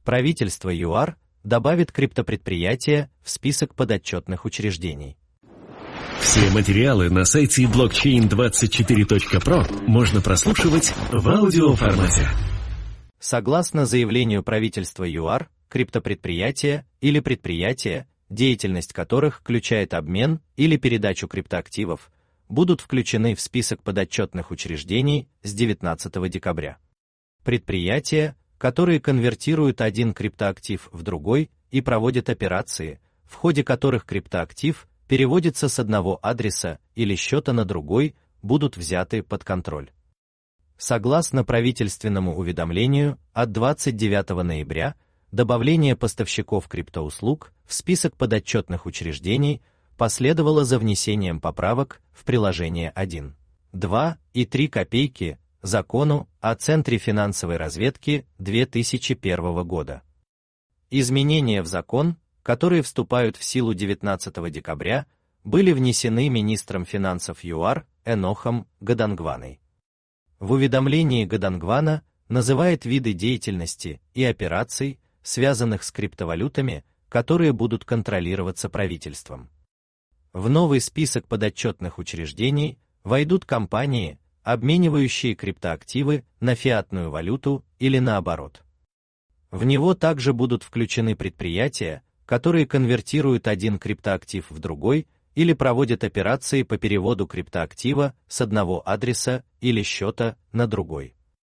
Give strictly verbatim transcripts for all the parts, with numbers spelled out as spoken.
Правительство ЮАР добавит криптопредприятия в список подотчетных учреждений. Все материалы на сайте блокчейн двадцать четыре точка про можно прослушивать в аудиоформате. Согласно заявлению правительства ЮАР, криптопредприятия или предприятия, деятельность которых включает обмен или передачу криптоактивов, будут включены в список подотчетных учреждений с девятнадцатого декабря. Предприятия, которые конвертируют один криптоактив в другой и проводят операции, в ходе которых криптоактив переводится с одного адреса или счета на другой, будут взяты под контроль. Согласно правительственному уведомлению от двадцать девятого ноября, добавление поставщиков криптоуслуг в список подотчетных учреждений последовало за внесением поправок в приложение один, два и три копейки Закону о Центре финансовой разведки две тысячи первого года. Изменения в закон, которые вступают в силу девятнадцатого декабря, были внесены министром финансов ЮАР Энохом Гадангваной. В уведомлении Гадангвана называет виды деятельности и операций, связанных с криптовалютами, которые будут контролироваться правительством. В новый список подотчетных учреждений войдут компании, обменивающие криптоактивы на фиатную валюту или наоборот. В него также будут включены предприятия, которые конвертируют один криптоактив в другой или проводят операции по переводу криптоактива с одного адреса или счета на другой.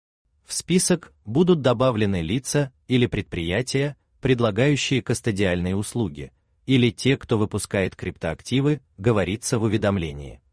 В список будут добавлены лица или предприятия, предлагающие кастодиальные услуги, или те, кто выпускает криптоактивы, говорится в уведомлении.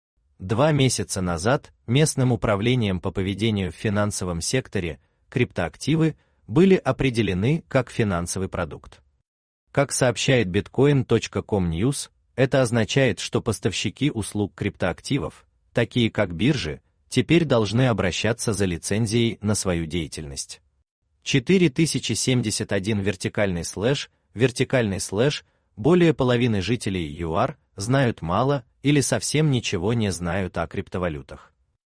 Два месяца назад местным управлением по поведению в финансовом секторе криптоактивы были определены как финансовый продукт. Как сообщает биткоин точка ком News, это означает, что поставщики услуг криптоактивов, такие как биржи, теперь должны обращаться за лицензией на свою деятельность. четыре тысячи семьдесят один вертикальный слэш, вертикальный слэш, более половины жителей ЮАР знают мало или совсем ничего не знают о криптовалютах.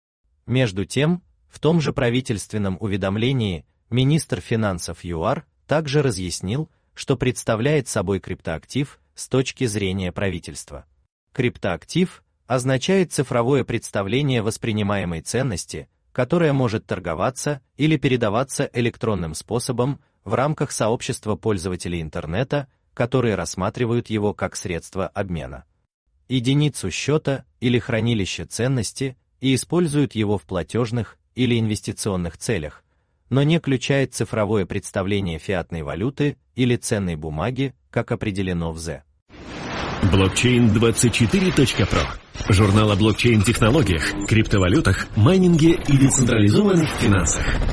Между тем, в том же правительственном уведомлении министр финансов ЮАР также разъяснил, что представляет собой криптоактив с точки зрения правительства. Криптоактив означает цифровое представление воспринимаемой ценности, которая может торговаться или передаваться электронным способом в рамках сообщества пользователей интернета, которые рассматривают его как средство обмена, единицу счета или хранилище ценности и используют его в платежных или инвестиционных целях, но не включает цифровое представление фиатной валюты или ценной бумаги, как определено в ЗЭ. блокчейн двадцать четыре точка про. Журнал о блокчейн-технологиях, криптовалютах, майнинге и децентрализованных финансах.